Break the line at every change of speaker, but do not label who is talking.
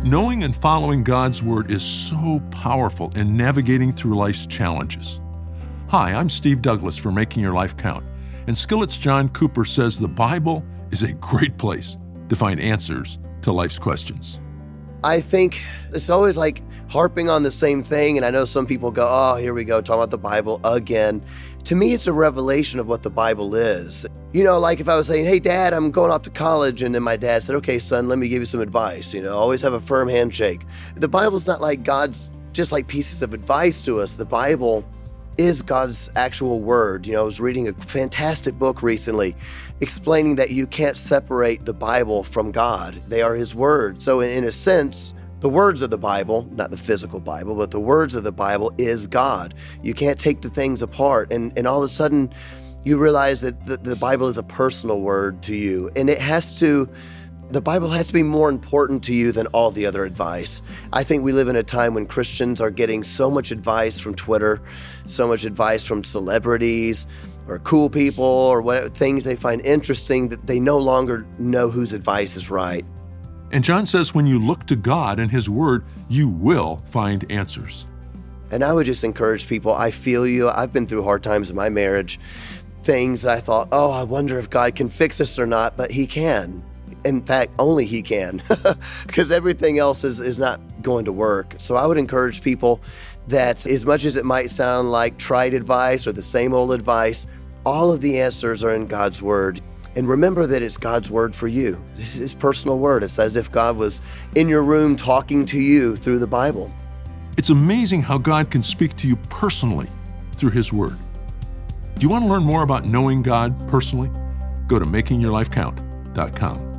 Knowing and following God's Word is so powerful in navigating through life's challenges. Hi, I'm Steve Douglas for Making Your Life Count, and Skillet's John Cooper says the Bible is a great place to find answers to life's questions.
I think it's always like harping on the same thing, and I know some people go, oh, here we go, talking about the Bible again. To me, it's a revelation of what the Bible is. You know, like if I was saying, hey, Dad, I'm going off to college, and then my dad said, okay, son, let me give you some advice. You know, always have a firm handshake. The Bible's not like God's just like pieces of advice to us. The Bible is God's actual word. You know, I was reading a fantastic book recently explaining that you can't separate the Bible from God. They are his word. So in a sense, the words of the Bible, not the physical Bible, but the words of the Bible is God. You can't take the things apart. And all of a sudden, you realize that the Bible is a personal word to you. And the Bible has to be more important to you than all the other advice. I think we live in a time when Christians are getting so much advice from Twitter, so much advice from celebrities or cool people or whatever, things they find interesting, that they no longer know whose advice is right.
And John says when you look to God and his word, you will find answers.
And I would just encourage people, I feel you. I've been through hard times in my marriage, things that I thought, oh, I wonder if God can fix this or not, but he can. In fact, only he can, because everything else is not going to work. So I would encourage people that as much as it might sound like tried advice or the same old advice, all of the answers are in God's word. And remember that it's God's word for you. This is his personal word. It's as if God was in your room talking to you through the Bible.
It's amazing how God can speak to you personally through his word. Do you want to learn more about knowing God personally? Go to makingyourlifecount.com.